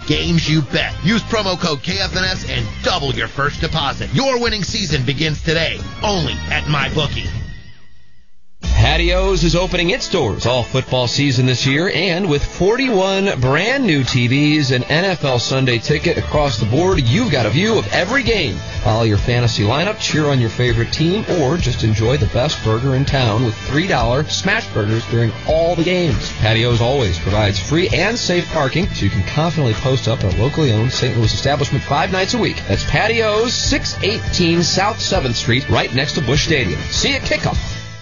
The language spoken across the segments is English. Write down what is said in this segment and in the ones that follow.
games you bet. Use promo code KFNS and double your first deposit. Your winning season begins today, only at MyBookie. Patio's is opening its doors all football season this year, and with 41 brand new TVs and NFL Sunday Ticket across the board, you've got a view of every game. Follow your fantasy lineup, cheer on your favorite team, or just enjoy the best burger in town with $3 smash burgers during all the games. Patio's always provides free and safe parking, so you can confidently post up at a locally owned St. Louis establishment 5 nights a week. That's Patio's, 618 South 7th Street, right next to Busch Stadium. See you at kickoff.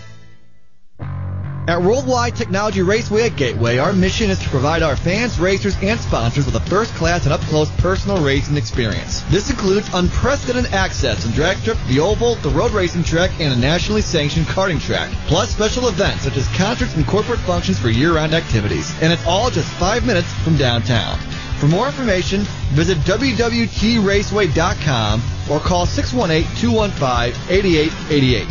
At Worldwide Technology Raceway at Gateway, our mission is to provide our fans, racers, and sponsors with a first-class and up-close personal racing experience. This includes unprecedented access and drag strip, the oval, the road racing track, and a nationally sanctioned karting track, plus special events such as concerts and corporate functions for year-round activities. And it's all just 5 minutes from downtown. For more information, visit www.traceway.com or call 618-215-8888.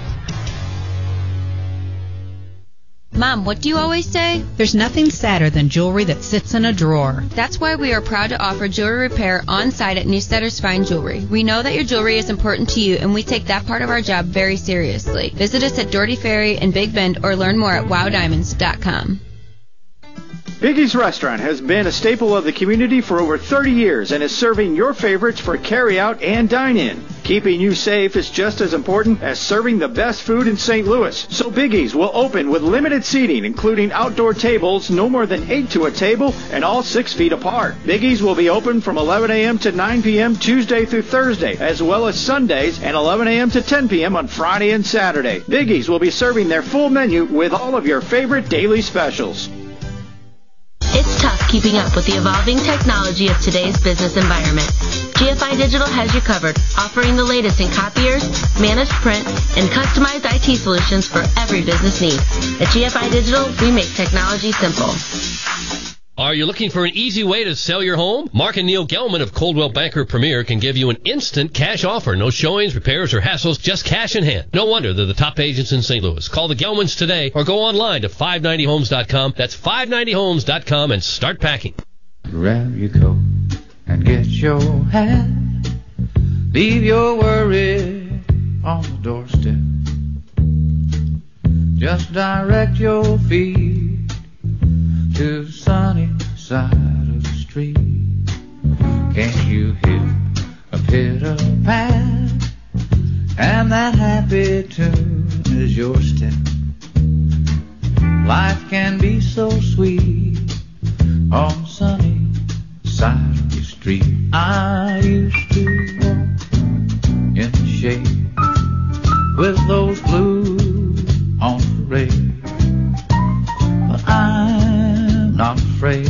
Mom, what do you always say? There's nothing sadder than jewelry that sits in a drawer. That's why we are proud to offer jewelry repair on-site at Newstetter's Fine Jewelry. We know that your jewelry is important to you, and we take that part of our job very seriously. Visit us at Doherty Ferry and Big Bend or learn more at wowdiamonds.com. Biggie's Restaurant has been a staple of the community for over 30 years and is serving your favorites for carry-out and dine-in. Keeping you safe is just as important as serving the best food in St. Louis. So Biggie's will open with limited seating, including outdoor tables, no more than 8 to a table, and all 6 feet apart. Biggie's will be open from 11 a.m. to 9 p.m. Tuesday through Thursday, as well as Sundays, and 11 a.m. to 10 p.m. on Friday and Saturday. Biggie's will be serving their full menu with all of your favorite daily specials. It's tough keeping up with the evolving technology of today's business environment. GFI Digital has you covered, offering the latest in copiers, managed print, and customized IT solutions for every business need. At GFI Digital, we make technology simple. Are you looking for an easy way to sell your home? Mark and Neil Gelman of Coldwell Banker Premier can give you an instant cash offer. No showings, repairs, or hassles, just cash in hand. No wonder they're the top agents in St. Louis. Call the Gelmans today or go online to 590homes.com. That's 590homes.com and start packing. Grab your coat and get your hat. Leave your worry on the doorstep. Just direct your feet to the sunny side of the street. Can't you hear a pitter-pat? And that happy tune is your step. Life can be so sweet on the sunny side of the street. I used to walk in the shade with those blues on parade, but I'm not afraid.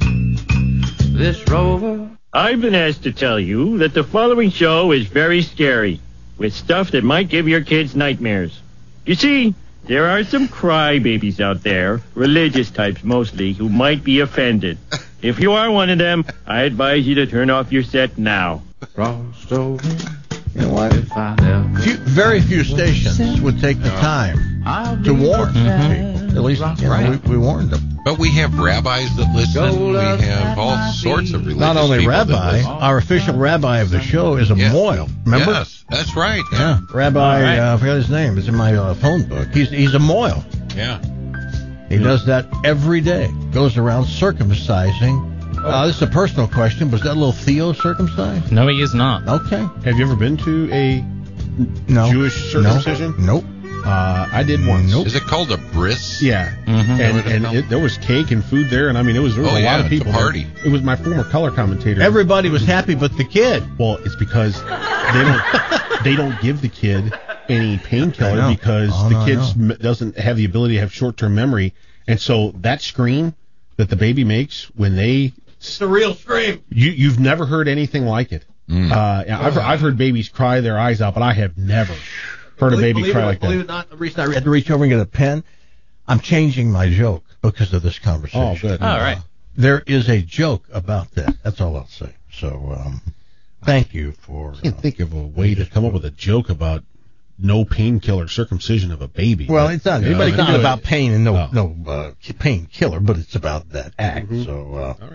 This rover. I've been asked to tell you that the following show is very scary, with stuff that might give your kids nightmares. You see, there are some crybabies out there, religious types mostly, who might be offended. If you are one of them, I advise you to turn off your set now. Crossed over. You know what? Very few stations would take the time to warn people. At least we warned them. But we have rabbis that listen. We have all sorts of religious Not only people rabbi, our official rabbi of the show is a Moyle. Remember? Yes, that's right. Yeah. Rabbi, I forgot his name. It's in my phone book. He's a Moyle. Yeah. He does that every day. Goes around circumcising. This is a personal question. Was that little Theo circumcised? No, he is not. Okay. Have you ever been to a Jewish circumcision? Nope. I did once. Nope. Is it called a bris? Yeah. Mm-hmm. And there was cake and food there, and I mean, there was a lot of people. It's a party. It was my former color commentator. Everybody was happy but the kid. Well, it's because they don't give the kid any painkiller because the kid doesn't have the ability to have short-term memory, and so that scream that the baby makes when it's the real scream. You've never heard anything like it. I've heard babies cry their eyes out, but I have never heard a baby cry like that. Believe it or not, the reason I had to reach over and get a pen, I'm changing my joke because of this conversation. Oh, good. All right. There is a joke about that. That's all I'll say. So, thank you for... I can't think of a way to come up with a joke about no painkiller circumcision of a baby. Well, it's not. It's not about pain and no painkiller, but it's about that act. Mm-hmm. So, all right.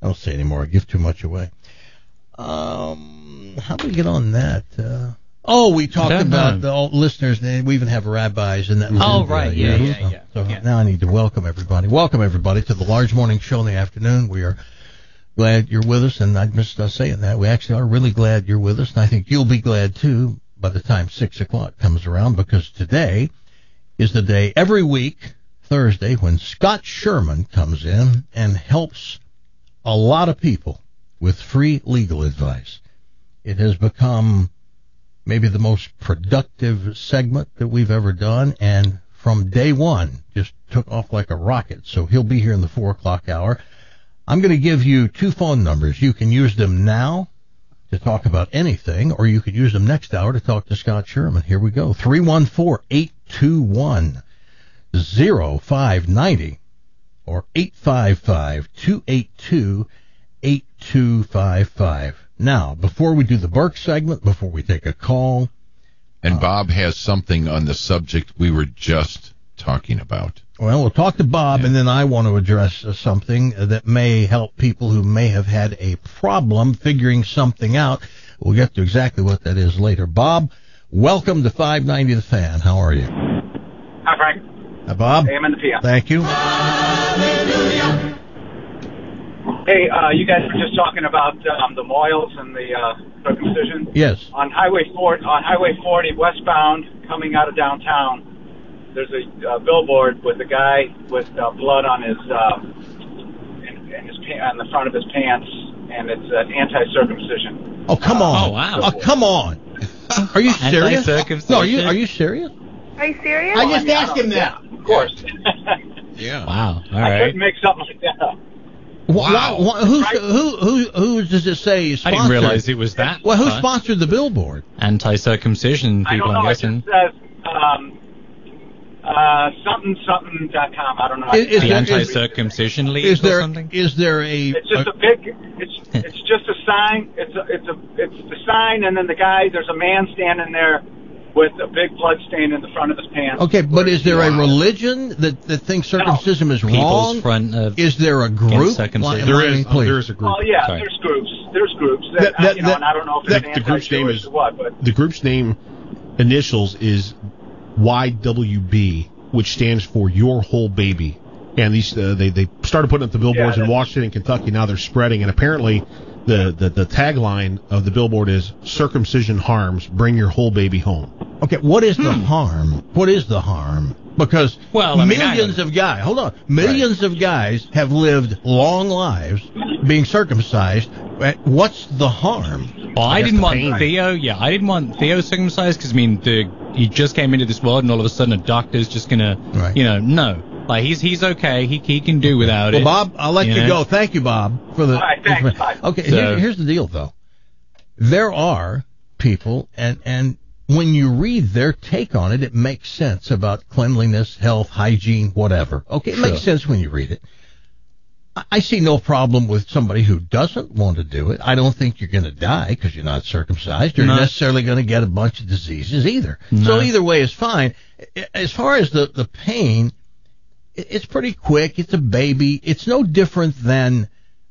I don't say anymore. I give too much away. How do we get on that? We talked about the listeners. We even have rabbis in that. Oh, right. Yeah. So now I need to welcome everybody. Welcome everybody to the Large Morning Show in the afternoon. We are glad you're with us, and I missed saying that. We actually are really glad you're with us, and I think you'll be glad too by the time 6 o'clock comes around, because today is the day every week, Thursday, when Scott Sherman comes in and helps a lot of people with free legal advice. It has become maybe the most productive segment that we've ever done, and from day one just took off like a rocket. So he'll be here in the 4 o'clock hour. I'm going to give you 2 phone numbers. You can use them now to talk about anything, or you could use them next hour to talk to Scott Sherman. Here we go. 314-821-0590 or 855-282-8255. Now, before we do the Burke segment, before we take a call. And Bob has something on the subject we were just talking about. Well, we'll talk to Bob, and then I want to address something that may help people who may have had a problem figuring something out. We'll get to exactly what that is later. Bob, welcome to 590 The Fan. How are you? Hi, Frank. Hi, Bob. AM and the PM. Thank you. Hey, you guys were just talking about the moils and the circumcision. Yes. On Highway 40 westbound, coming out of downtown, there's a billboard with a guy with blood on his on the front of his pants, and it's anti-circumcision. Oh, come on! Oh, wow! Oh, come on! Are you serious? No, are you serious? Are you serious? I just asked him that. Yeah, of course. Yeah. Wow. All I right. couldn't make something like that up. Wow. Who does it say sponsored? I didn't realize it was that. Well, who sponsored the billboard? Anti-circumcision people, I don't know. I'm guessing. It just says something.com. I don't know. The anti-circumcision league or something? Is there a? It's just a big. It's just a sign. It's the sign, and then the guy. There's a man standing there with a big blood stain in the front of his pants. Okay, but is there a religion that thinks circumcision is wrong? Front of is there a group? There is a group. Oh yeah, Sorry. there's groups. There's groups. And I don't know if it's the group's name is or what, but the group's name initials is YWB, which stands for Your Whole Baby. And these they started putting up the billboards in Washington and Kentucky. Now they're spreading, and apparently the tagline of the billboard is "Circumcision harms. Bring your whole baby home." Okay, what is the harm? What is the harm? Because millions of guys, millions of guys have lived long lives being circumcised. What's the harm? Well, I didn't want Theo. Yeah, I didn't want Theo circumcised because he just came into this world, and all of a sudden a doctor's just gonna, no. Like he's okay. He can do without it. Well, Bob, I'll let you go. Thank you, Bob, for the. All right, thanks. Bye. Okay, here's the deal, though. There are people, and when you read their take on it, it makes sense about cleanliness, health, hygiene, whatever. Okay, it makes sense when you read it. I see no problem with somebody who doesn't want to do it. I don't think you're going to die because you're not circumcised. You're necessarily going to get a bunch of diseases either. No. So either way is fine. As far as the pain, it's pretty quick. It's a baby. It's no different than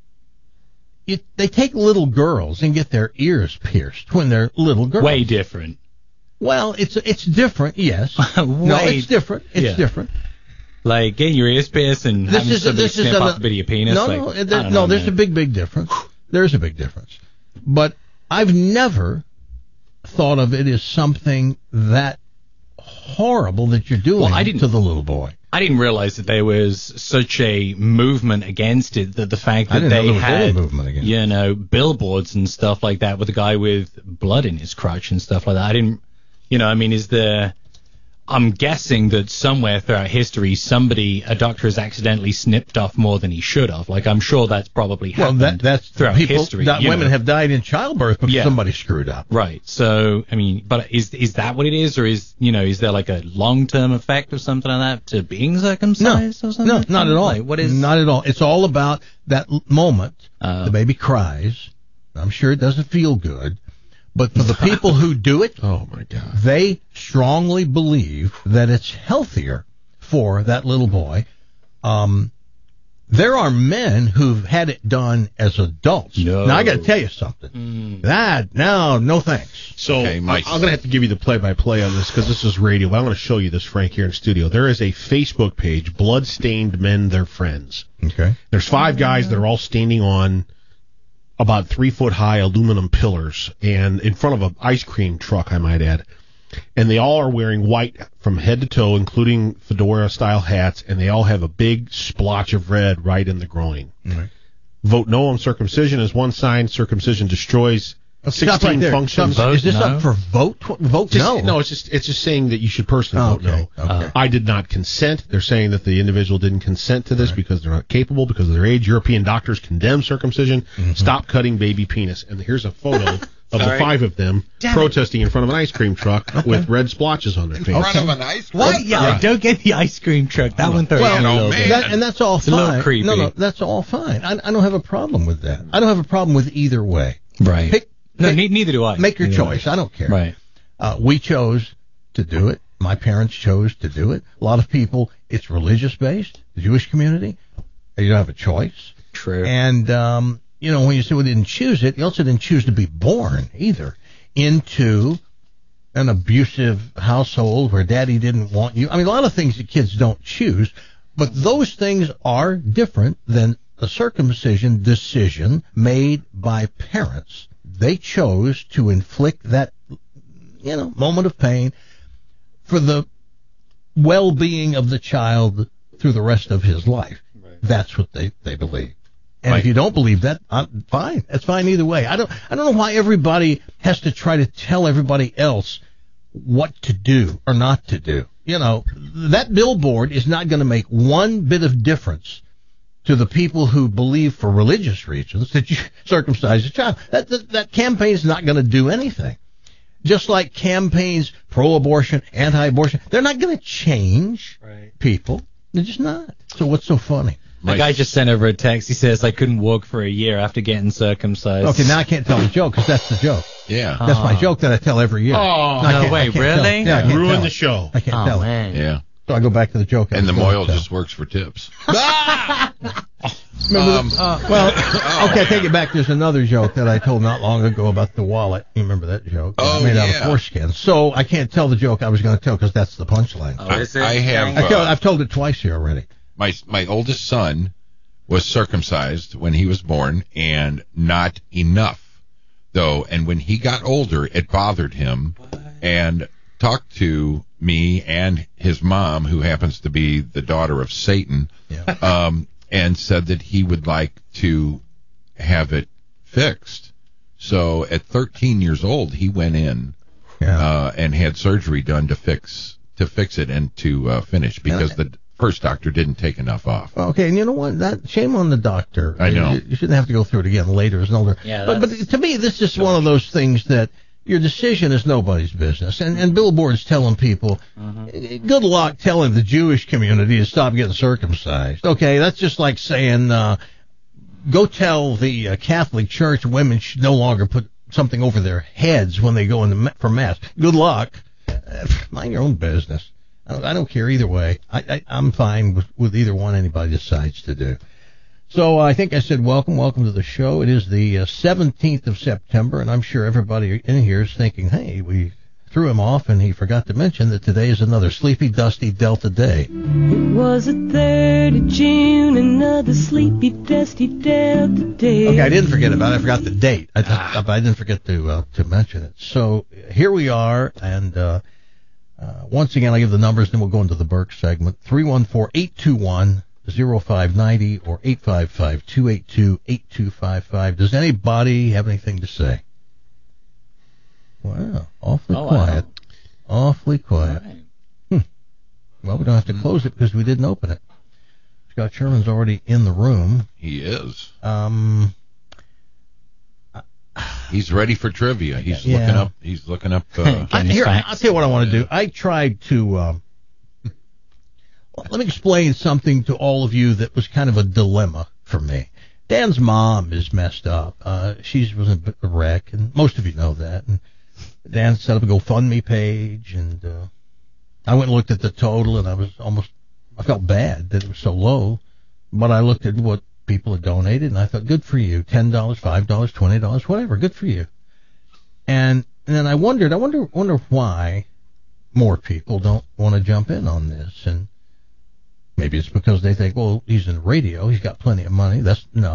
they take little girls and get their ears pierced when they're little girls. Way different. Well, it's different, yes. No, it's different. It's different. Like getting your ears pierced and having somebody snip off a bit of your penis. There's a big difference. There's a big difference. But I've never thought of it as something that horrible that you're doing to the little boy. I didn't realize that there was such a movement against it, that the fact that they had, billboards and stuff like that with a guy with blood in his crotch and stuff like that. I didn't, is there... I'm guessing that somewhere throughout history, a doctor has accidentally snipped off more than he should have. Like, I'm sure that's probably happened. Well, that's throughout history. Women have died in childbirth because somebody screwed up. Right. So, but is that what it is, or is there like a long-term effect or something like that to being circumcised or something? No, not at all. Like, what is? Not at all. It's all about that moment. The baby cries. I'm sure it doesn't feel good. But for the people who do it, oh my God, they strongly believe that it's healthier for that little boy. There are men who've had it done as adults. No. Now, I got to tell you something. No thanks. So I'm going to have to give you the play-by-play on this because this is radio. But I'm going to show you this, Frank, here in studio. There is a Facebook page, Bloodstained Men, Their Friends. Okay. There's 5 guys that are all standing on about 3-foot-high aluminum pillars and in front of an ice cream truck, I might add. And they all are wearing white from head to toe, including fedora-style hats, and they all have a big splotch of red right in the groin. Right. Vote no on circumcision is one sign. Circumcision destroys 16 right functions. Is this up for vote? Vote no. No, it's just saying that you should personally vote no. Okay. I did not consent. They're saying that the individual didn't consent to this because they're not capable, because of their age. European doctors condemn circumcision. Mm-hmm. Stop cutting baby penis. And here's a photo of the 5 of them protesting in front of an ice cream truck with red splotches on their face. In front of an ice cream truck? Yeah, don't get the ice cream truck. That one throws me a little bit. And that's all fine. A little creepy. No, that's all fine. I don't have a problem with that. I don't have a problem with either way. Right. Neither do I. Make your choice. I don't care. Right. We chose to do it. My parents chose to do it. A lot of people, it's religious-based, the Jewish community. You don't have a choice. True. And, when you say we didn't choose it, you also didn't choose to be born either into an abusive household where daddy didn't want you. I mean, a lot of things that kids don't choose, but those things are different than a circumcision decision made by parents. They chose to inflict that, moment of pain for the well-being of the child through the rest of his life. Right. That's what they believe. And if you don't believe that, fine. That's fine either way. I don't know why everybody has to try to tell everybody else what to do or not to do. That billboard is not going to make one bit of difference to the people who believe for religious reasons that you circumcise a child. That campaign is not going to do anything. Just like campaigns pro-abortion, anti-abortion, they're not going to change people. They're just not. So what's so funny? The guy just sent over a text. He says, I couldn't walk for a year after getting circumcised. Okay, now I can't tell the joke because that's the joke. Yeah. That's my joke that I tell every year. Oh, no way, really? Yeah, ruin the show. I can't tell man. Yeah. So I go back to the joke. And the Moyle just works for tips. Okay, I take it back. There's another joke that I told not long ago about the wallet. You remember that joke? Made out of foreskin. So I can't tell the joke I was going to tell because that's the punchline. I've told it twice here already. My oldest son was circumcised when he was born, and not enough, though. And when he got older, it bothered him, and talked to me and his mom, who happens to be the daughter of Satan, and said that he would like to have it fixed. So at 13 years old, he went in and had surgery done to fix it and to finish, because the first doctor didn't take enough off. Okay, and you know what? Shame on the doctor. I know. You shouldn't have to go through it again later as an older. Yeah, but to me, this is one of those things that your decision is nobody's business. And billboards telling people, good luck telling the Jewish community to stop getting circumcised. Okay, that's just like saying, go tell the Catholic Church women should no longer put something over their heads when they go for Mass. Good luck. Mind your own business. I don't care either way. I'm fine with either one anybody decides to do. So I think I said welcome to the show. It is the 17th of September, and I'm sure everybody in here is thinking, hey, we threw him off, and he forgot to mention that today is another sleepy, dusty Delta day. It was the 3rd of June, another sleepy, dusty Delta day. Okay, I didn't forget about it. I forgot the date. I didn't forget to mention it. So here we are, and once again, I'll give the numbers, then we'll go into the Burke segment. 314-821-0590 or 855-282-8255. Does anybody have anything to say? Wow, awfully quiet. Wow. Awfully quiet. Right. Well, we don't have to close it because we didn't open it. Scott Sherman's already in the room. He is. He's ready for trivia. He's looking up. I'll tell you what I want to do. I tried to. Let me explain something to all of you that was kind of a dilemma for me. Dan's mom is messed up. She was a wreck, and most of you know that. And Dan set up a GoFundMe page, and I went and looked at the total, and I felt bad that it was so low. But I looked at what people had donated, and I thought, good for you. $10, $5, $20, whatever, good for you. And then I wonder why more people don't want to jump in on this. And maybe it's because they think, well, he's in radio, he's got plenty of money.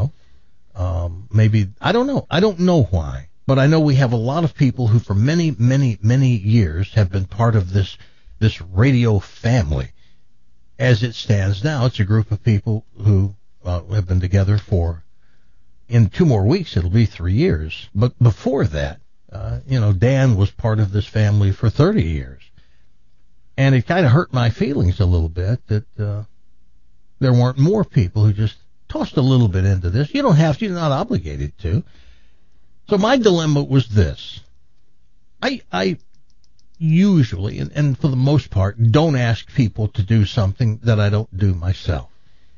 Maybe, I don't know. I don't know why. But I know we have a lot of people who for many, many, many years have been part of this radio family. As it stands now, it's a group of people who have been together in 2 more weeks, it'll be 3 years. But before that, Dan was part of this family for 30 years. And it kind of hurt my feelings a little bit that there weren't more people who just tossed a little bit into this. You don't have to, you're not obligated to. So my dilemma was this. I usually, and for the most part, don't ask people to do something that I don't do myself.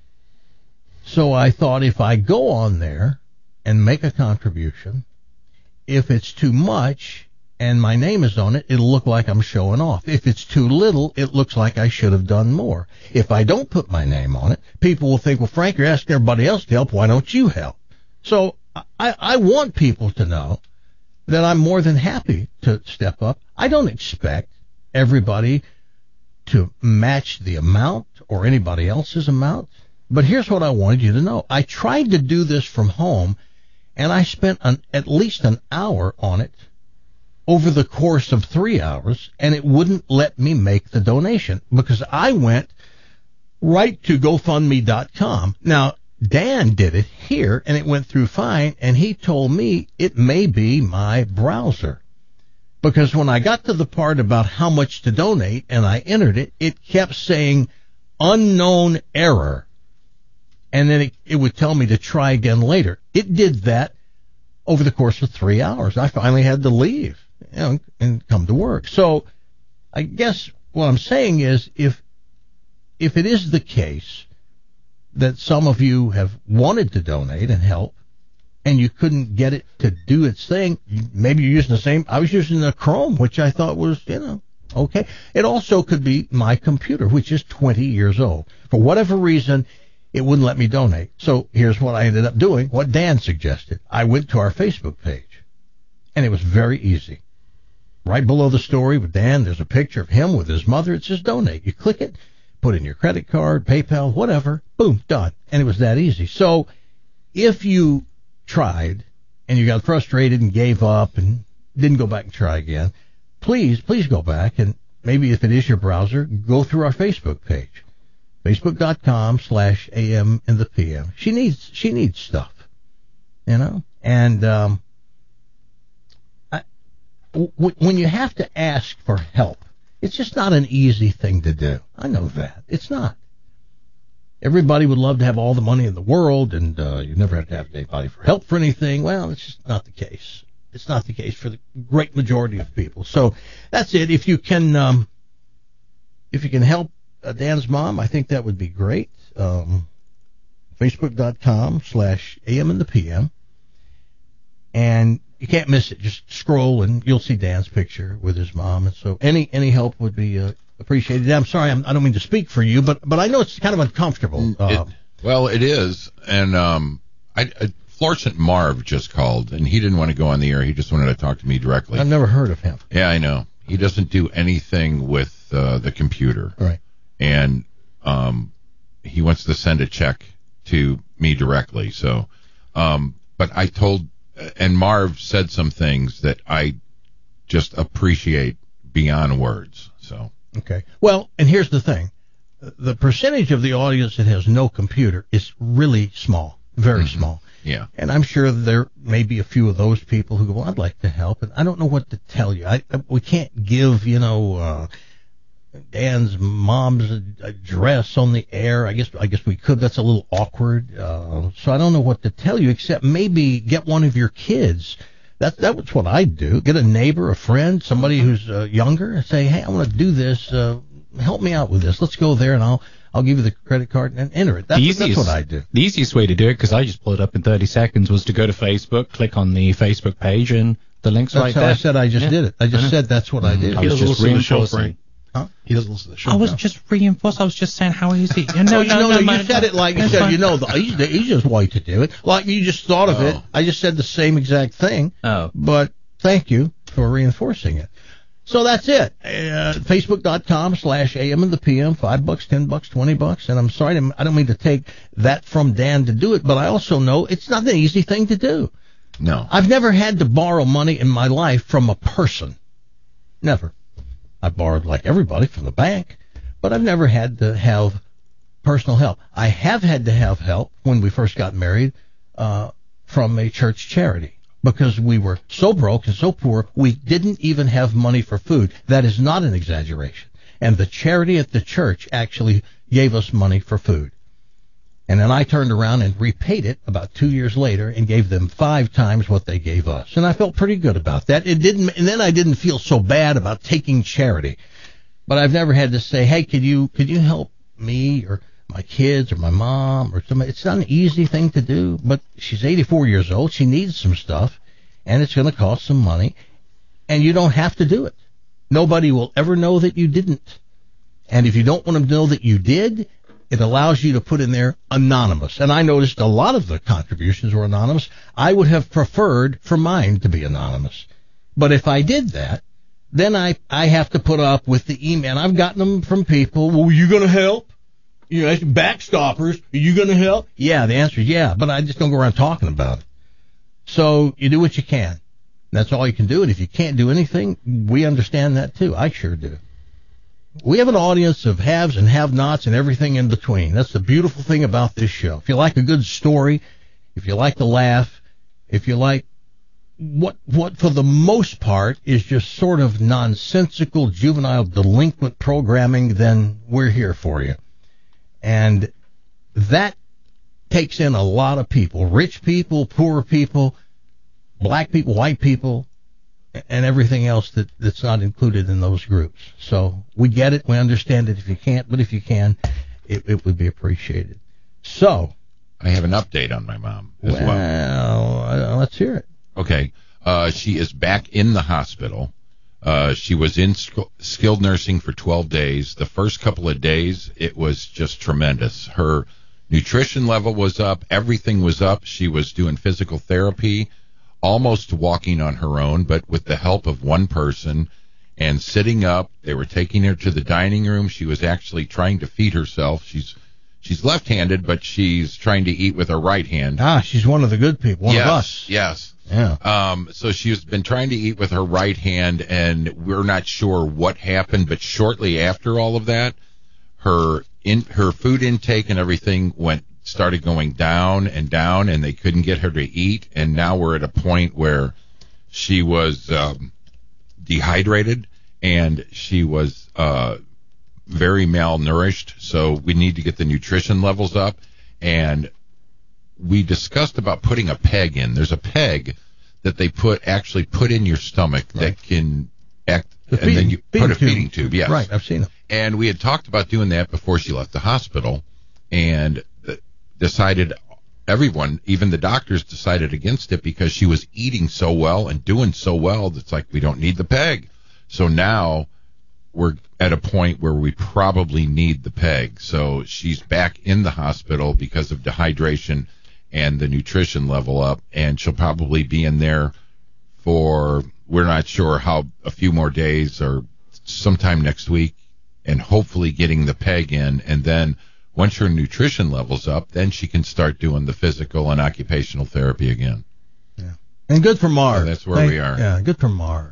So I thought if I go on there and make a contribution, if it's too much and my name is on it, it'll look like I'm showing off. If it's too little, it looks like I should have done more. If I don't put my name on it, people will think, well, Frank, you're asking everybody else to help. Why don't you help? So I want people to know that I'm more than happy to step up. I don't expect everybody to match the amount or anybody else's amount. But here's what I wanted you to know. I tried to do this from home, and I spent at least an hour on it over the course of 3 hours, and it wouldn't let me make the donation because I went right to GoFundMe.com. Now, Dan did it here, and it went through fine, and he told me it may be my browser. Because when I got to the part about how much to donate, and I entered it, it kept saying unknown error. And then it would tell me to try again later. It did that over the course of 3 hours. I finally had to leave and come to work. So I guess what I'm saying is if it is the case that some of you have wanted to donate and help, and you couldn't get it to do its thing, maybe you're using the same. I was using the Chrome, which I thought was, okay. It also could be my computer, which is 20 years old. For whatever reason, it wouldn't let me donate. So here's what I ended up doing, what Dan suggested. I went to our Facebook page, and it was very easy. Right below the story with Dan, there's a picture of him with his mother. It says donate. You click it, put in your credit card, PayPal, whatever, boom, done. And it was that easy. So if you tried and you got frustrated and gave up and didn't go back and try again, please go back, and maybe if it is your browser, go through our Facebook page, Facebook.com/AM in the PM. She needs stuff, and when you have to ask for help, it's just not an easy thing to do. I know that. It's not. Everybody would love to have all the money in the world, and you never have to have anybody for help for anything. Well, it's just not the case. It's not the case for the great majority of people. So that's it. If you can help Dan's mom, I think that would be great. Facebook.com/AM in the PM. And you can't miss it. Just scroll and you'll see Dan's picture with his mom. And so any help would be appreciated. I'm sorry, I don't mean to speak for you, but I know it's kind of uncomfortable. It is. And Florissant Marv just called, and he didn't want to go on the air. He just wanted to talk to me directly. I've never heard of him. Yeah, I know. He doesn't do anything with the computer. Right. And he wants to send a check to me directly. So, but I told, and Marv said some things that I just appreciate beyond words. So. Okay. Well, and here's the thing. The percentage of the audience that has no computer is really small, very small. Yeah. And I'm sure there may be a few of those people who go, well, I'd like to help, and I don't know what to tell you. We can't give, Dan's mom's address on the air. I guess we could. That's a little awkward. So I don't know what to tell you, except maybe get one of your kids. That was what I'd do. Get a neighbor, a friend, somebody who's younger, and say, hey, I want to do this. Help me out with this. Let's go there, and I'll give you the credit card and enter it. That's what I do. The easiest way to do it, because I just pulled it up in 30 seconds, was to go to Facebook, click on the Facebook page, and the link's right there. That's how I said I just did it. I just said that's what I did. I was just reinforcing. He doesn't listen to the show. I was just reinforced. I was just saying, how easy. No, you said it like you said. The easiest way to do it. Like you just thought of it. I just said the same exact thing. Oh. But thank you for reinforcing it. So that's it. Facebook.com/AM and the PM. $5, $10, $20. And I'm sorry, I don't mean to take that from Dan to do it, but I also know it's not an easy thing to do. No. I've never had to borrow money in my life from a person. Never. I borrowed like everybody from the bank, but I've never had to have personal help. I have had to have help when we first got married from a church charity. Because we were so broke and so poor, we didn't even have money for food. That is not an exaggeration. And the charity at the church actually gave us money for food. And then I turned around and repaid it about 2 years later and gave them 5 times what they gave us. And I felt pretty good about that. And then I didn't feel so bad about taking charity. But I've never had to say, hey, could you help me or my kids or my mom or somebody? It's not an easy thing to do, but she's 84 years old. She needs some stuff, and it's going to cost some money, and you don't have to do it. Nobody will ever know that you didn't. And if you don't want them to know that you did, it allows you to put in there anonymous. And I noticed a lot of the contributions were anonymous. I would have preferred for mine to be anonymous. But if I did that, then I have to put up with the email. I've gotten them from people, well, are you going to help? You know, backstoppers, are you going to help? Yeah, the answer is yeah, but I just don't go around talking about it. So you do what you can. That's all you can do. And if you can't do anything, we understand that too. I sure do. We have an audience of haves and have-nots and everything in between. That's the beautiful thing about this show. If you like a good story, if you like to laugh, if you like what for the most part is just sort of nonsensical, juvenile, delinquent programming, then we're here for you. And that takes in a lot of people, rich people, poor people, black people, white people, and everything else that's not included in those groups. So we get it, we understand it if you can't, but if you can, it would be appreciated. So I have an update on my mom as well. Well, let's hear it. Okay. She is back in the hospital. She was in skilled nursing for 12 days. The first couple of days, it was just tremendous. Her nutrition level was up. Everything was up. She was doing physical therapy, almost walking on her own, but with the help of one person and sitting up. They were taking her to the dining room. She was actually trying to feed herself. She's left-handed, but she's trying to eat with her right hand. She's one of the good people, one of us. Yes. Yeah. So she's been trying to eat with her right hand, and we're not sure what happened, but shortly after all of that, her food intake and everything started going down, and they couldn't get her to eat, and now we're at a point where she was dehydrated, and she was very malnourished, so we need to get the nutrition levels up, and we discussed about putting a peg in. There's a peg that they actually put in your stomach that can act, and then you put a feeding tube. Yes. Right, I've seen them. And we had talked about doing that before she left the hospital, and decided, everyone, even the doctors, decided against it because she was eating so well and doing so well. It's like, we don't need the peg. So now we're at a point where we probably need the peg. So she's back in the hospital because of dehydration and the nutrition level up, and she'll probably be in there for, we're not sure how, a few more days or sometime next week, and hopefully getting the peg in. And then once her nutrition level's up, then she can start doing the physical and occupational therapy again. Yeah. And good for Marv. So that's where we are. Yeah, good for Marv.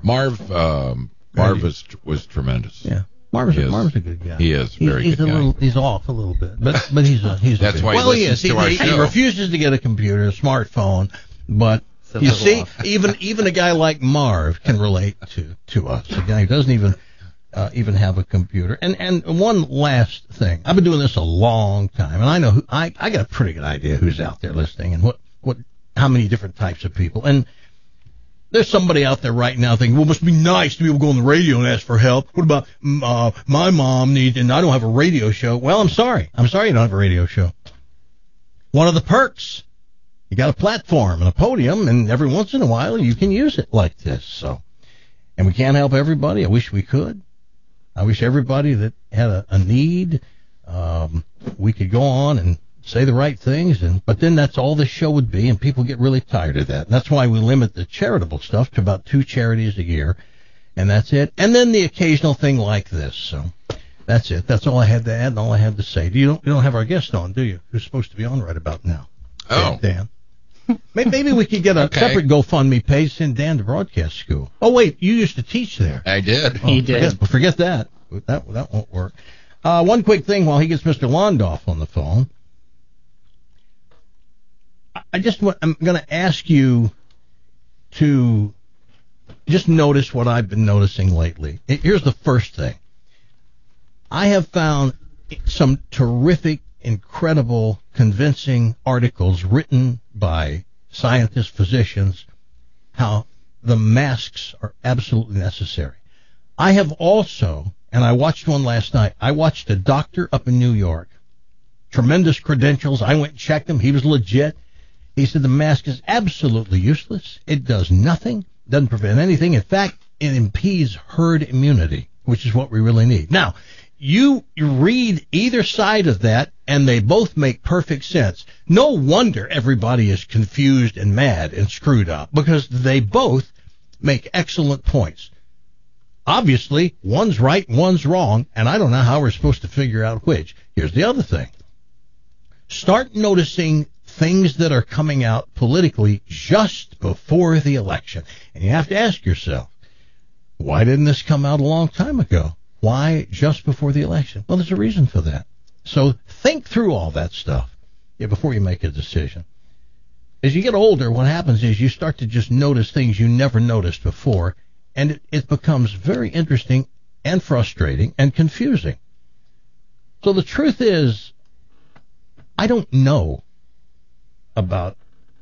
Marv was tremendous. Yeah. Marv's a good guy. He is very good guy. He's off a little bit, but he's that's why he listens to our show. He refuses to get a computer, a smartphone, but you see, even a guy like Marv can relate to us. A guy who doesn't even have a computer. And one last thing, I've been doing this a long time, and I know I got a pretty good idea who's out there listening and how many different types of people. And there's somebody out there right now thinking, well, it must be nice to be able to go on the radio and ask for help. What about my mom needs, and I don't have a radio show. Well, I'm sorry you don't have a radio show. One of the perks, you got a platform and a podium, and every once in a while you can use it like this. So, and we can't help everybody. I wish we could. I wish everybody that had a need, we could go on and say the right things, but then that's all this show would be, and people get really tired of that. And that's why we limit the charitable stuff to about 2 charities a year, and that's it. And then the occasional thing like this. So that's it. That's all I had to add and all I had to say. You don't have our guest on, do you? Who's supposed to be on right about now? Oh. Dan. Maybe we could get a separate GoFundMe page, send Dan to broadcast school. Oh, wait, you used to teach there. I did. He did. Forget that. That won't work. One quick thing while he gets Mr. Londoff on the phone. I'm going to ask you to just notice what I've been noticing lately. Here's the first thing. I have found some terrific, incredible, convincing articles written by scientists, physicians, how the masks are absolutely necessary. I have also, and I watched one last night, I watched a doctor up in New York, tremendous credentials. I went and checked him. He was legit. He said the mask is absolutely useless. It does nothing, doesn't prevent anything. In fact, it impedes herd immunity, which is what we really need. Now, you read either side of that, and they both make perfect sense. No wonder everybody is confused and mad and screwed up, because they both make excellent points. Obviously, one's right and one's wrong, and I don't know how we're supposed to figure out which. Here's the other thing. Start noticing things that are coming out politically just before the election. And you have to ask yourself, why didn't this come out a long time ago? Why just before the election? Well, there's a reason for that. So think through all that stuff before you make a decision. As you get older, what happens is you start to just notice things you never noticed before, and it becomes very interesting and frustrating and confusing. So the truth is, I don't know about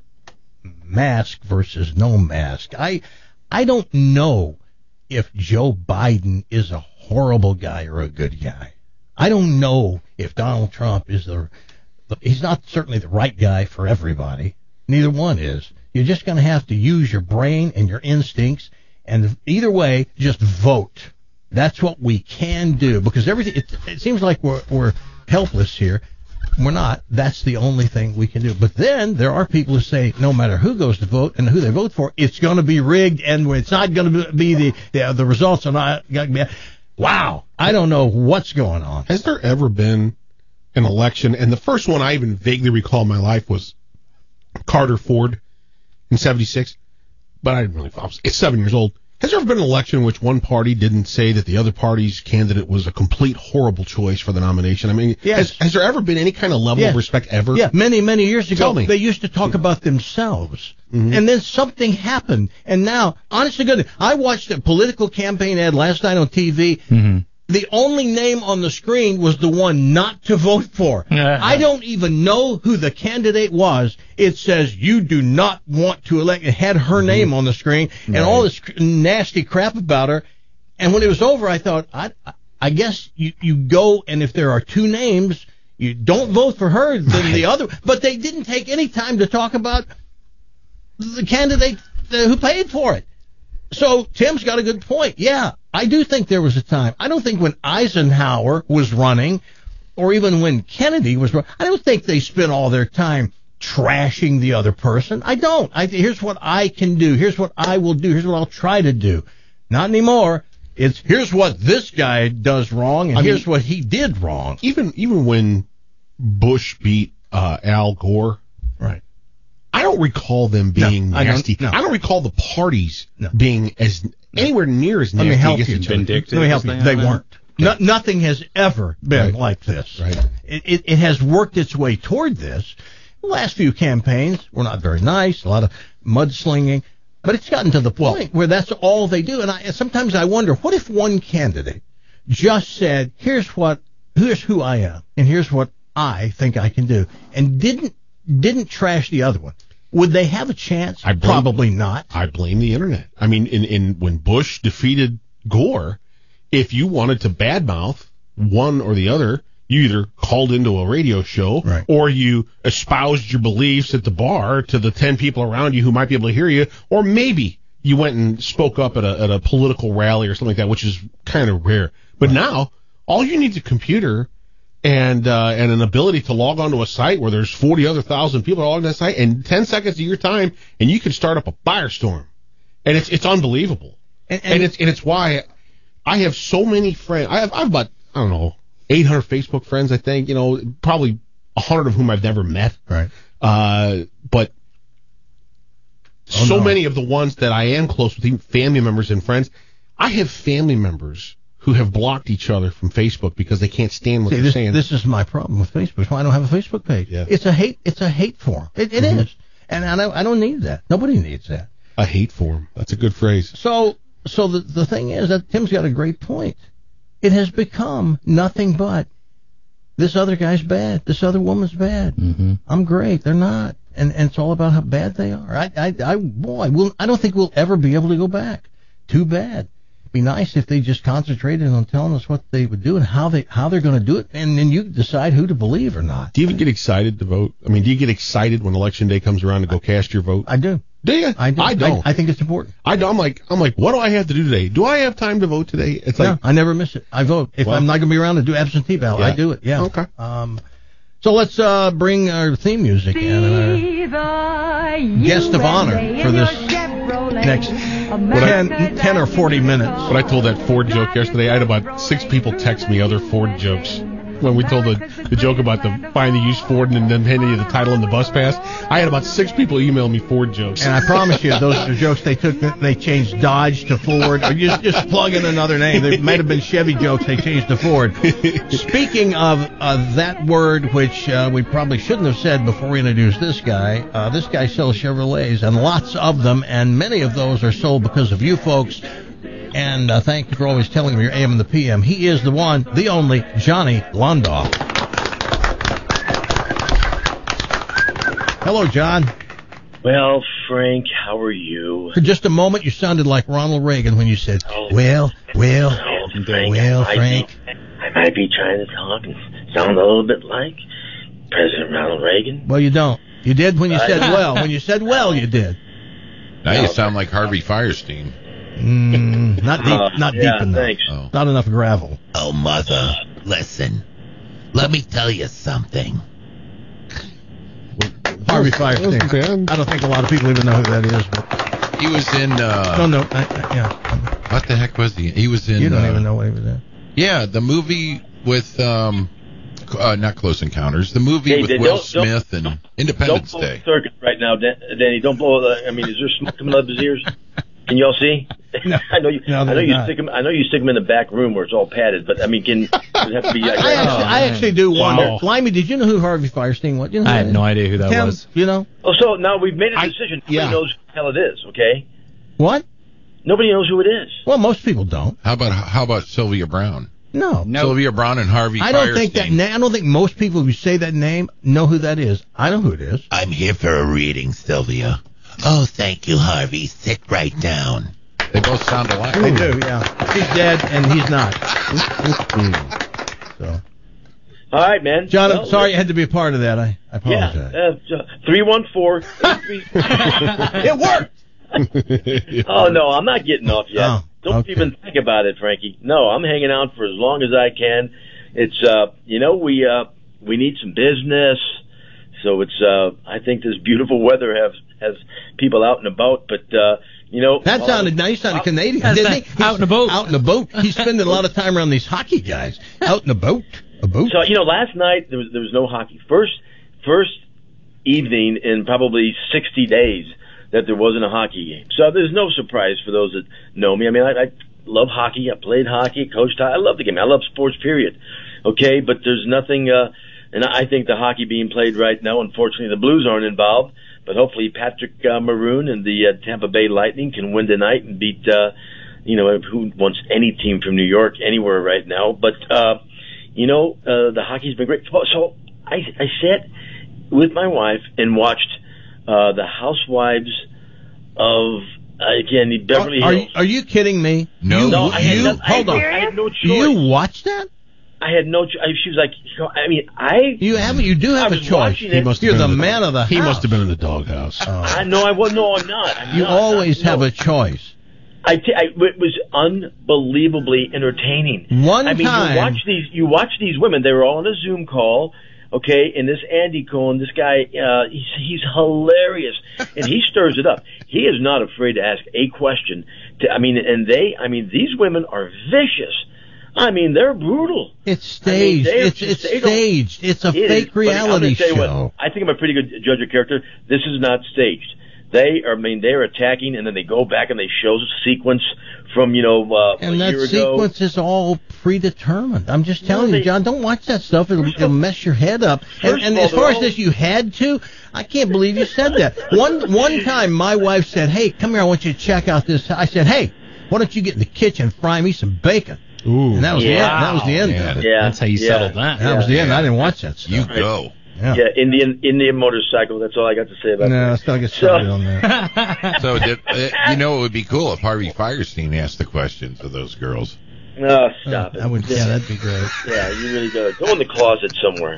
mask versus no mask. I don't know if Joe Biden is a horrible guy or a good guy. I don't know if Donald Trump is he's not certainly the right guy for everybody. Neither one is. You're just going to have to use your brain and your instincts, and either way, just vote. That's what we can do, because everything, it seems like we're helpless here. We're not. That's the only thing we can do. But then there are people who say no matter who goes to vote and who they vote for, it's going to be rigged, and it's not going to be the results are not going to be. Wow. I don't know what's going on. Has there ever been an election? And the first one I even vaguely recall in my life was Carter Ford in 76. But I didn't really follow. It's 7 years old. Has there ever been an election in which one party didn't say that the other party's candidate was a complete horrible choice for the nomination? I mean, yes. Has there ever been any kind of level of respect ever? Yeah, many, many years ago, they used to talk about themselves. Mm-hmm. And then something happened. And now, honest to goodness, I watched a political campaign ad last night on TV. Mm-hmm. The only name on the screen was the one not to vote for. I don't even know who the candidate was. It says you do not want to elect. It had her name on the screen and all this nasty crap about her. And when it was over, I thought, I guess you go, and if there are two names, you don't vote for her than the other. But they didn't take any time to talk about the candidate who paid for it. So Tim's got a good point. Yeah, I do think there was a time. I don't think when Eisenhower was running, or even when Kennedy was running, I don't think they spent all their time trashing the other person. I don't. Here's what I can do. Here's what I will do. Here's what I'll try to do. Not anymore. It's here's what this guy does wrong, and here's what he did wrong. Even when Bush beat Al Gore, right? I don't recall them being nasty. I don't recall the parties being as anywhere near as nasty. Let me help you. They weren't. Yeah. Nothing has ever been like this. Right. It has worked its way toward this. The last few campaigns were not very nice, a lot of mudslinging, but it's gotten to the point where that's all they do. And sometimes I wonder, what if one candidate just said, here's who I am, and here's what I think I can do, and didn't trash the other one? Would they have a chance? Probably not. I blame the internet. I mean, in when Bush defeated Gore, if you wanted to badmouth one or the other, you either called into a radio show or you espoused your beliefs at the bar to the 10 people around you who might be able to hear you, or maybe you went and spoke up at a political rally or something like that, which is kind of rare. But now, all you need is a computer and an ability to log onto a site where there's 40 other thousand people logged on that site, and 10 seconds of your time, and you can start up a firestorm. And it's unbelievable. And it's why I have so many friends. I have about, 800 Facebook friends, I think, probably 100 of whom I've never met. Right. But many of the ones that I am close with, even family members and friends, I have family members who have blocked each other from Facebook because they can't stand what they're saying. This is my problem with Facebook. That's why I don't have a Facebook page. Yeah. It's a hate forum. It is. And I don't need that. Nobody needs that. A hate forum. That's a good phrase. So the thing is that Tim's got a great point. It has become nothing but this other guy's bad. This other woman's bad. Mm-hmm. I'm great. They're not. And it's all about how bad they are. I don't think we'll ever be able to go back. Too bad. Be nice if they just concentrated on telling us what they would do and how they're going to do it, and then you decide who to believe or not. Do you even get excited to vote? I mean, do you get excited when election day comes around to go cast your vote? I do. Do you? I do. I don't. I think it's important. I'm like, what do I have to do today? Do I have time to vote today? It's like, no, I never miss it. I vote. If I'm not going to be around to do absentee ballot, I do it. Yeah. Okay. So let's bring our theme music and our guest of honor for this next 10 or 40 minutes. When I told that Ford joke yesterday, I had about 6 people text me other Ford jokes. When we told the joke about the buying the used Ford and then handing you the title and the bus pass, I had about 6 people email me Ford jokes. And I promise you, those are jokes they changed Dodge to Ford, or just plug in another name. They might have been Chevy jokes they changed to Ford. Speaking of that word, which we probably shouldn't have said before we introduced this guy sells Chevrolets, and lots of them, and many of those are sold because of you folks. And thank you for always telling me your AM and the PM. He is the one, the only, Johnny Londoff. Hello, John. Well, Frank, how are you? For just a moment, you sounded like Ronald Reagan when you said, Frank. I might be trying to talk and sound a little bit like President Ronald Reagan. Well, you don't. You did when you said well. When you said well, you did. Now you sound like Harvey Firestein. Not deep enough. Thanks. Oh. Not enough gravel. Oh, mother, listen. Let me tell you something. Harvey Firestein. I don't think a lot of people even know who that is. But he was in... What the heck was he? He was in... You don't even know what he was in. Yeah, the movie with... not Close Encounters. The movie with Will Smith and Independence Day. Don't blow the circuit right now, Danny. Don't blow the... I mean, is there smoke coming out of his ears? Can y'all see? No. I know you stick them. I know you stick them in the back room where it's all padded. But I mean, does it have to be? I actually do wonder. Limey, did you know who Harvey Firestein was? You know I had no idea who that was. You know? Oh, so now we've made a decision. Nobody knows who the hell it is. Okay. What? Nobody knows who it is. Well, most people don't. How about Sylvia Brown? No. Sylvia Brown and Harvey Firestein. I don't think most people who say that name know who that is. I know who it is. I'm here for a reading, Sylvia. Oh, thank you, Harvey. Sit right down. They both sound alike. They do, yeah. She's dead, and he's not. So. All right, man. John, I'm sorry you had to be a part of that. I apologize. Yeah, 314. It worked! Oh, no, I'm not getting off yet. Oh, Don't even think about it, Frankie. No, I'm hanging out for as long as I can. It's, we need some business. So it's, I think this beautiful weather has people out and about, but, that sounded nice. Sounded Canadian. Out in a boat. Out in a boat. He's spending a lot of time around these hockey guys. Out in a boat. A boat. So, last night there was no hockey. First evening in probably 60 days that there wasn't a hockey game. So there's no surprise for those that know me. I mean, I love hockey. I played hockey, coached hockey. I love the game. I love sports, period. Okay, but there's nothing, and I think the hockey being played right now, unfortunately the Blues aren't involved, but hopefully Patrick Maroon and the Tampa Bay Lightning can win tonight and beat, who wants any team from New York anywhere right now. But, the hockey's been great. So I sat with my wife and watched the Housewives of Beverly Hills. Are you kidding me? No. Hold on. I had no choice. You watched that? I had no choice. She was like, You do have a choice. You're the man of the house. He must have been in the doghouse. I'm not. You always have a choice. It was unbelievably entertaining. You watch these women. They were all on a Zoom call. Okay, and this Andy Cohen, this guy, he's hilarious, and he stirs it up. He is not afraid to ask a question. These women are vicious. I mean, they're brutal. It's staged. It's staged. It's a fake reality show. I think I'm a pretty good judge of character. This is not staged. They're attacking, and then they go back and they show a sequence from, and a that year ago. sequence is all predetermined. I'm just telling you, John, don't watch that stuff. It'll mess your head up. And as far as this, you had to, I can't believe you said that. One time, my wife said, "Hey, come here, I want you to check out this." I said, "Hey, why don't you get in the kitchen and fry me some bacon?" Ooh, and that was the end. That was the end of it. Yeah, that's how you settled that. That was the end. I didn't watch that stuff. You go. Yeah, Indian motorcycle. That's all I got to say about that. No, let's not get started on that. So, it would be cool if Harvey Firestein asked the questions of those girls. No, stop it. That'd be great. Yeah, you really got to go in the closet somewhere.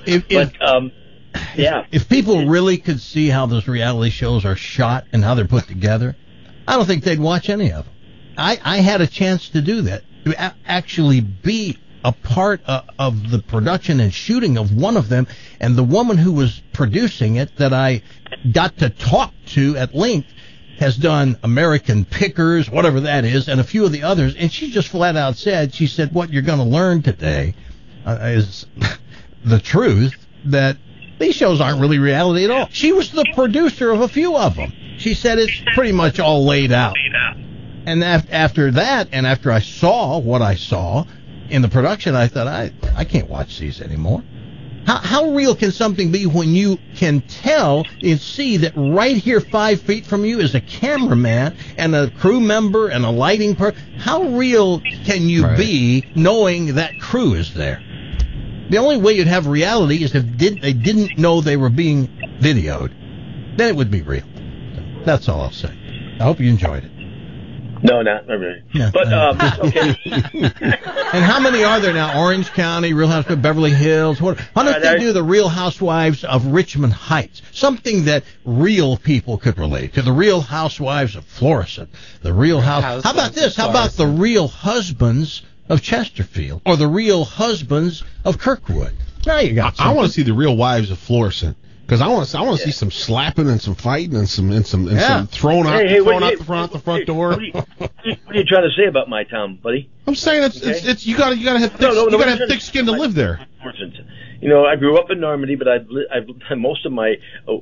If people really could see how those reality shows are shot and how they're put together, I don't think they'd watch any of them. I had a chance to do that, to actually be a part of the production and shooting of one of them, and the woman who was producing it that I got to talk to at length has done American Pickers, whatever that is, and a few of the others, and she just flat out said, what you're going to learn today is the truth, that these shows aren't really reality at all. She was the producer of a few of them. She said it's pretty much all laid out. And after that, and after I saw what I saw in the production, I thought, I can't watch these anymore. How real can something be when you can tell and see that right here 5 feet from you is a cameraman and a crew member and a lighting person? How real can you be knowing that crew is there? The only way you'd have reality is if they didn't know they were being videoed. Then it would be real. That's all I'll say. I hope you enjoyed it. No, not really. No, but, okay. And how many are there now? Orange County, Real Housewives of Beverly Hills. Why don't they do the Real Housewives of Richmond Heights? Something that real people could relate to. The Real Housewives of Florissant. The Real House. How about this? How about the Real Husbands of Chesterfield? Or the Real Husbands of Kirkwood? Now you got something. I want to see the Real Wives of Florissant. Because I want to see some slapping and some fighting and some throwing out the front door. What are you trying to say about my town, buddy? I'm saying it's you gotta have thick skin to live there. I grew up in Normandy, but I've most of my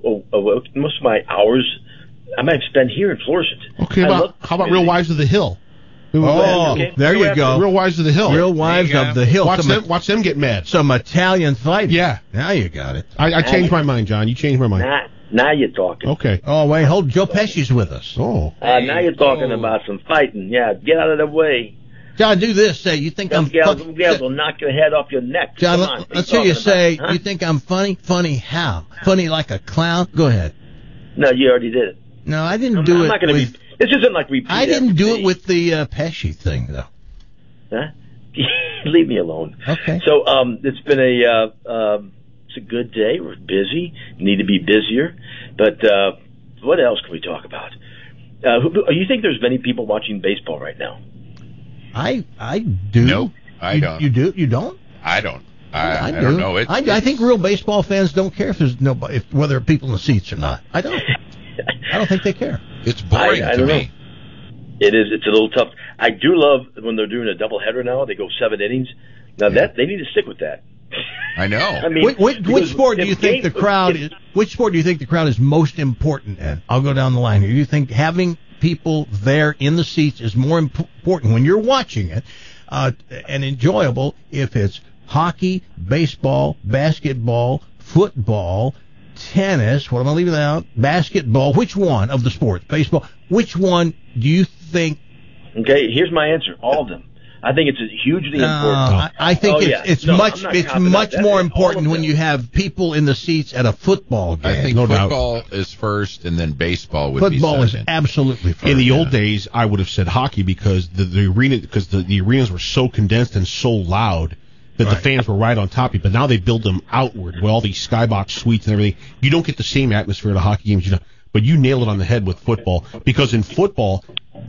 hours I might have spent here in Florissant. Okay, how about Real Wives of the Hill? There you go. Real Wives of the Hill. Real Wives of the Hill. Watch them get mad. Some Italian fight. Yeah. Now you got it. I changed my mind, John. You changed my mind. Now you're talking. Okay. Oh, wait. Hold. Joe Pesci's with us. Oh. Now you're talking about some fighting. Yeah. Get out of the way. John, do this. Say, you think I'm funny? Some gals will knock your head off your neck. John, let's hear you say, you think I'm funny? Funny how? Funny like a clown? Go ahead. No, you already did it. No, I didn't do it. I'm not going to be... This isn't like repeat. I didn't do it with the Pesci thing, though. Huh? Leave me alone. Okay. So it's been it's a good day. We're busy. Need to be busier. But what else can we talk about? You think there's many people watching baseball right now? I do. No, I don't. You do? You don't? I don't. I don't know. I think real baseball fans don't care if there's nobody, whether people in the seats or not. I don't. I don't think they care. It's boring to me. It is. It's a little tough. I do love when they're doing a doubleheader now. They go 7 innings. Now that they need to stick with that. I know. I mean, which sport do you think the crowd is? Which sport do you think the crowd is most important in? I'll go down the line here. Do you think having people there in the seats is more important when you're watching it and enjoyable if it's hockey, baseball, basketball, football, tennis, what am I leaving out? Basketball, which one of the sports? Baseball, which one do you think? Okay, here's my answer. All of them. I think it's hugely important. I think it's much more important when you have people in the seats at a football game. I think football is first, and then baseball would be second. Football is absolutely first. In the old days, I would have said hockey because the arenas were so condensed and so loud that the fans were right on top of you. But now they build them outward with all these skybox suites and everything. You don't get the same atmosphere at a hockey game, but you nail it on the head with football. Because in football,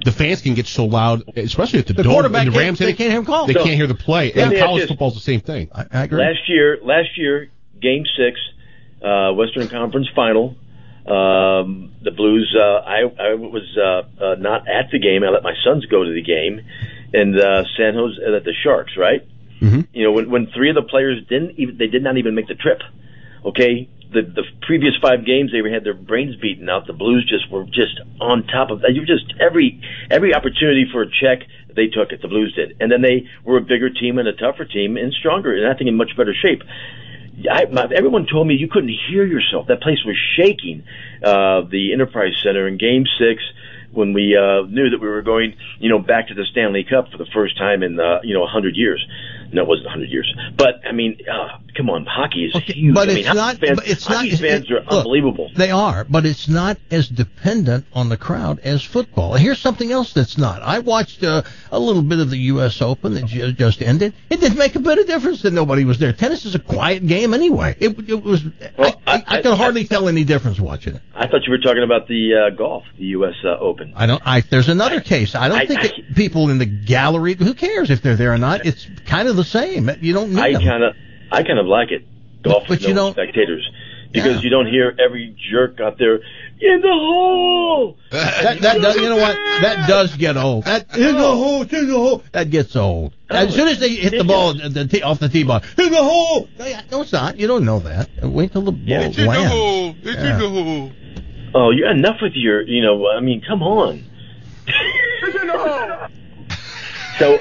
the fans can get so loud, especially at the Dome. Quarterback and the Rams, they can't hear him call. They can't hear the play. And college football's the same thing. I agree. Last year, Game 6, Western Conference Final. The Blues. I was not at the game. I let my sons go to the game, and San Jose at the Sharks. Right. Mm-hmm. You know, when 3 of the players did not even make the trip. Okay. The previous 5 games they had their brains beaten out. The Blues were on top of that. You just every opportunity for a check they took it. The Blues did, and then they were a bigger team and a tougher team and stronger, and I think in much better shape. Everyone told me you couldn't hear yourself. That place was shaking. The Enterprise Center in Game 6, when we knew that we were going, back to the Stanley Cup for the first time in 100 years. No, it wasn't 100 years. But I mean, come on, hockey is huge. But it's not. Hockey fans are unbelievable. They are, but it's not as dependent on the crowd as football. And here's something else that's not. I watched a little bit of the U.S. Open that just ended. It didn't make a bit of difference that nobody was there. Tennis is a quiet game anyway. It was. Well, I could hardly tell any difference watching it. I thought you were talking about the golf, the U.S. Open. There's another case. I don't think people in the gallery. Who cares if they're there or not? It's kind of the same. You don't need them. I kind of like it. Golf with no spectators, because you don't hear every jerk out there in the hole. That does, you know what? That does get old. In the hole. That gets old. As soon as they hit the ball off the tee ball, in the hole. No, it's not. You don't know that. Wait till the ball lands. It's in the hole. It's in the hole. Oh, you're enough with your. I mean, come on. It's in the hole. So,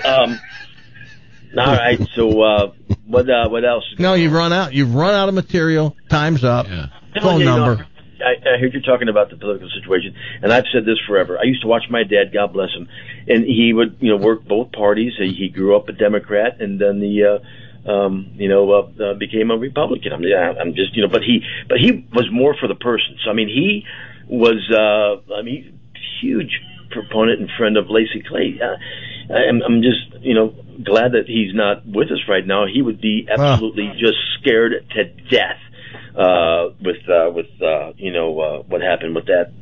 all right. So, what else? No, you've run out. You've run out of material. Time's up. Yeah. Phone number. I heard you talking about the political situation, and I've said this forever. I used to watch my dad, God bless him, and he would, work both parties. He grew up a Democrat, and then became a Republican. I'm just, but he was more for the person. So I mean, he was, huge proponent and friend of Lacey Clay. I'm just, glad that he's not with us right now. He would be absolutely just scared to death with what happened with that,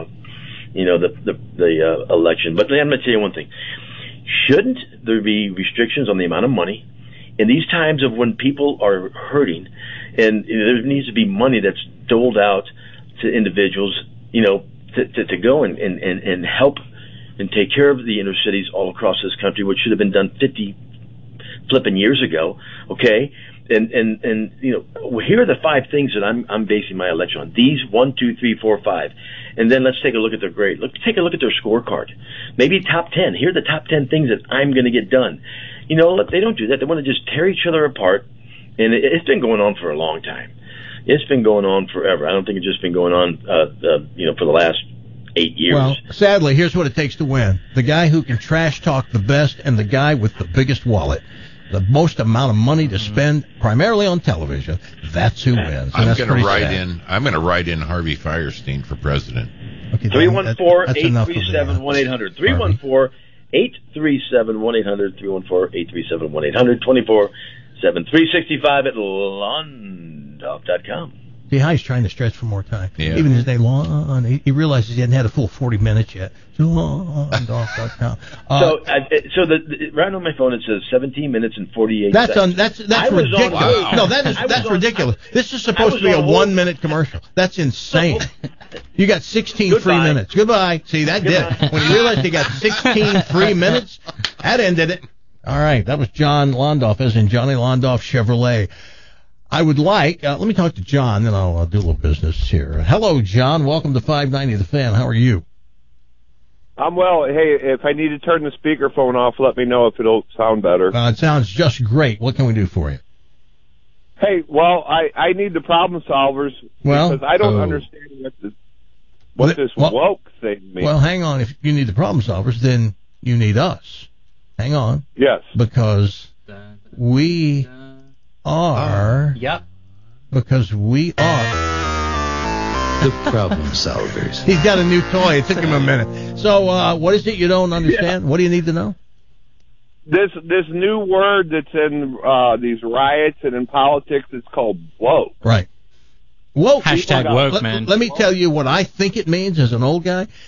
the election. But I'm going to tell you one thing: shouldn't there be restrictions on the amount of money in these times of when people are hurting, and there needs to be money that's doled out to individuals, to go and help and take care of the inner cities all across this country, which should have been done 50 flipping years ago. Okay. And here are the 5 things that I'm basing my election on. These 1, 2, 3, 4, 5. And then let's take a look at their grade. Let's take a look at their scorecard. Maybe top 10. Here are the top 10 things that I'm going to get done. They don't do that. They want to just tear each other apart. And it's been going on for a long time. It's been going on forever. I don't think it's just been going on, for the last 8 years. Well, sadly, here's what it takes to win. The guy who can trash talk the best and the guy with the biggest wallet. The most amount of money to spend primarily on television. That's who wins. I'm going to write in Harvey Firestein for president. Okay, 314-837-1800. 314-837-1800. 314-837-1800. 24/7, 365 at Londoff.com. See how he's trying to stretch for more time. Yeah. Even his name, Lon, he realizes he hadn't had a full 40 minutes yet. Londoff.com. So right on my phone it says 17 minutes and 48 seconds. That's ridiculous. Wow. No, that's ridiculous. This is supposed to be a 1-minute commercial. That's insane. You got 16 free minutes. Goodbye. See, that did it. When you realized you got 16 free minutes, that ended it. All right, that was John Londoff, as in Johnny Londoff Chevrolet. I would like, let me talk to John, then I'll do a little business here. Hello, John. Welcome to 590 The Fan. How are you? I'm well. Hey, if I need to turn the speakerphone off, let me know if it'll sound better. It sounds just great. What can we do for you? Hey, well, I need the problem solvers because I don't understand what this woke thing means. Well, hang on. If you need the problem solvers, then you need us. Hang on. Yes. Because we are. Yep. Because we are the problem solvers. He's got a new toy. It took him a minute. So, what is it you don't understand? Yeah. What do you need to know? This new word that's in these riots and in politics is called woke. Right. Woke. Hashtag woke, man. Let me tell you what I think it means as an old guy.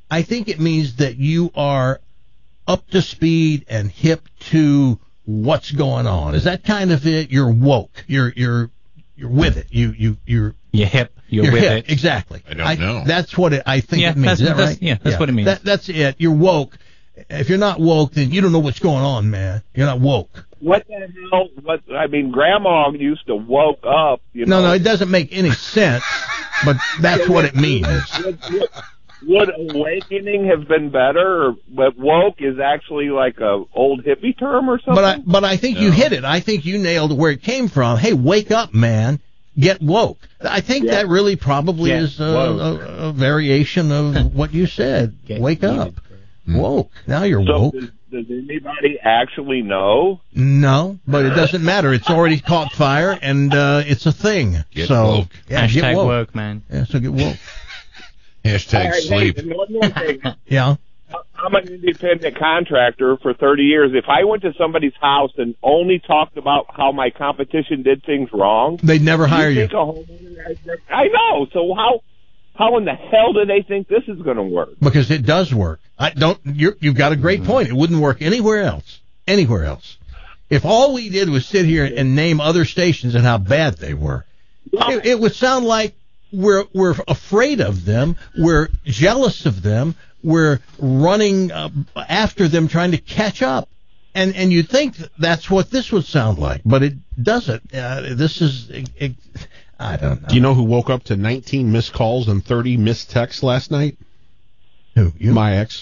I think it means that you are up to speed and hip to what's going on. Is that kind of it? You're woke. You're with it. You're hip. You're with hip. it. Exactly. I don't know. That's what I think it means. Is that right? That's what it means. That's it. You're woke. If you're not woke, then you don't know what's going on, man. You're not woke. What the hell? Grandma used to woke up. No, it doesn't make any sense, but that's what it means. Would awakening have been better? But woke is actually like a old hippie term or something? But I think you hit it. I think you nailed where it came from. Hey, wake up, man. Get woke. I think that really probably is a variation of what you said. Wake up. Woke. Now you're woke. Does anybody actually know? No, but it doesn't matter. It's already caught fire, and it's a thing. Get woke. Yeah, Hashtag get woke, man. Yeah, so get woke. Hashtag sleep. Hey, one more thing. Yeah. I'm an independent contractor for 30 years. If I went to somebody's house and only talked about how my competition did things wrong, they'd never hire you. I know. So how in the hell do they think this is going to work? Because it does work. You've got a great point. It wouldn't work anywhere else. Anywhere else. If all we did was sit here and name other stations and how bad they were, it would sound like we're afraid of them. We're jealous of them. We're running after them, trying to catch up. And you'd think that's what this would sound like, but it doesn't. This is, I don't know. Do you know who woke up to 19 missed calls and 30 missed texts last night? Who? You? My ex.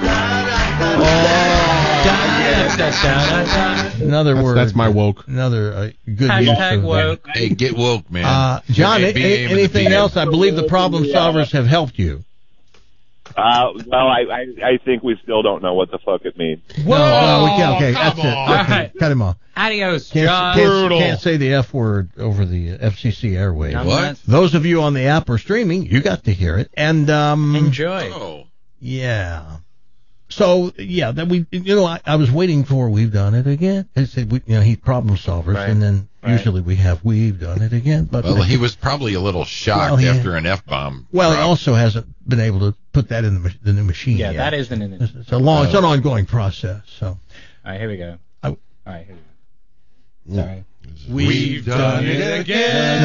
Another word. That's my woke. Another good Hashtag use of woke. Hey, get woke, man. John, anything else? I believe the problem solvers have helped you. Well, I think we still don't know what the fuck it means. Whoa! Okay, that's it. All right. Cut him off. Adios, John. Can't say the F word over the FCC airwaves. What? Those of you on the app or streaming, you got to hear it. And enjoy. Oh. Yeah. So that I was waiting for We've Done It Again. I said he's problem solvers, right. and then usually we have We've Done It Again. But he was probably a little shocked after an F-bomb. Well, he also hasn't been able to put that in the new machine. Yeah, yet. that isn't in it. It's an ongoing process. So. All right, here we go. All right, here we go. Sorry. We've done it again.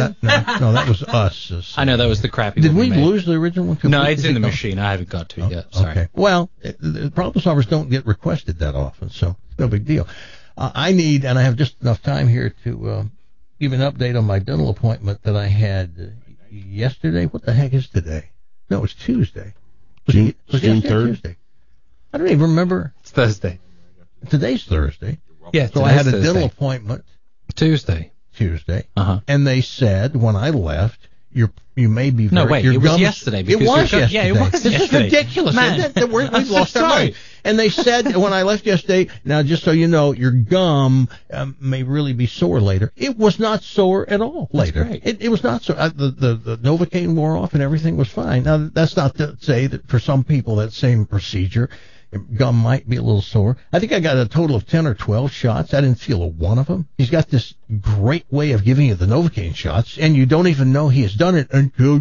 No, that was us. I know that was the crappy Did one we lose the original one? No, it's in the machine. I haven't got to it yet. Sorry. Okay. Well, the problem solvers don't get requested that often, so no big deal. I need, and I have just enough time here to give an update on my dental appointment that I had yesterday. What the heck is today? No, it's Tuesday. June 3rd? Tuesday. I don't even remember. It's Thursday. Today's Thursday. Yeah, so I had a dental appointment Tuesday. Uh-huh. And they said when I left, you may be very... No, wait, it was yesterday. It was yesterday. Yeah, it was this yesterday. Is ridiculous. Man. We've lost our mind. And they said when I left yesterday, now just so you know, your gum may really be sore later. It was not sore at all later. It was not sore. The Novocaine wore off and everything was fine. Now, that's not to say that for some people that same procedure, gum might be a little sore. I think I got a total of 10 or 12 shots. I didn't feel one of them. He's got this great way of giving you the Novocaine shots, and you don't even know he has done it until,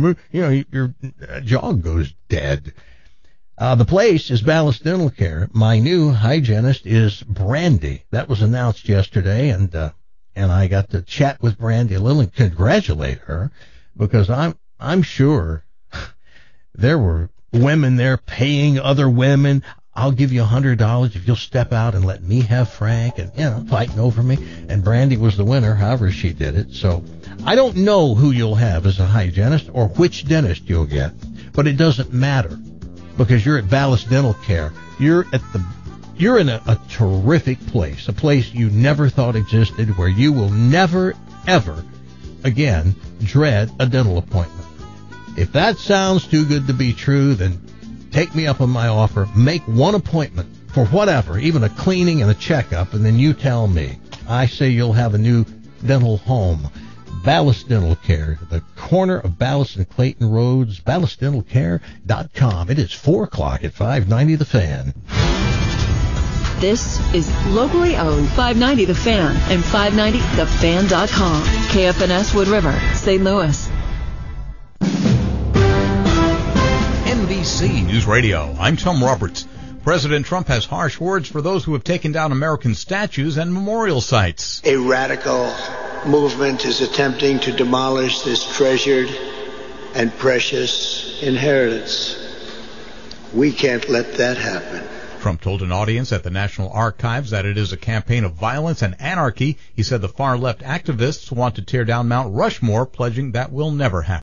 your jaw goes dead. The place is Ballast Dental Care. My new hygienist is Brandy. That was announced yesterday, and I got to chat with Brandy a little and congratulate her, because I'm sure there were women there paying other women. I'll give you $100 if you'll step out and let me have Frank, and fighting over me. And Brandy was the winner, however she did it. So I don't know who you'll have as a hygienist or which dentist you'll get, but it doesn't matter because you're at Ballast Dental Care. You're in a terrific place, a place you never thought existed, where you will never ever again dread a dental appointment. If that sounds too good to be true, then take me up on my offer. Make one appointment for whatever, even a cleaning and a checkup, and then you tell me. I say you'll have a new dental home. Ballast Dental Care, the corner of Ballast and Clayton Roads, ballastdentalcare.com. It is 4 o'clock at 590 The Fan. This is locally owned 590 The Fan and 590thefan.com. KFNS Wood River, St. Louis. NBC News Radio. I'm Tom Roberts. President Trump has harsh words for those who have taken down American statues and memorial sites. A radical movement is attempting to demolish this treasured and precious inheritance. We can't let that happen. Trump told an audience at the National Archives that it is a campaign of violence and anarchy. He said the far-left activists want to tear down Mount Rushmore, pledging that will never happen.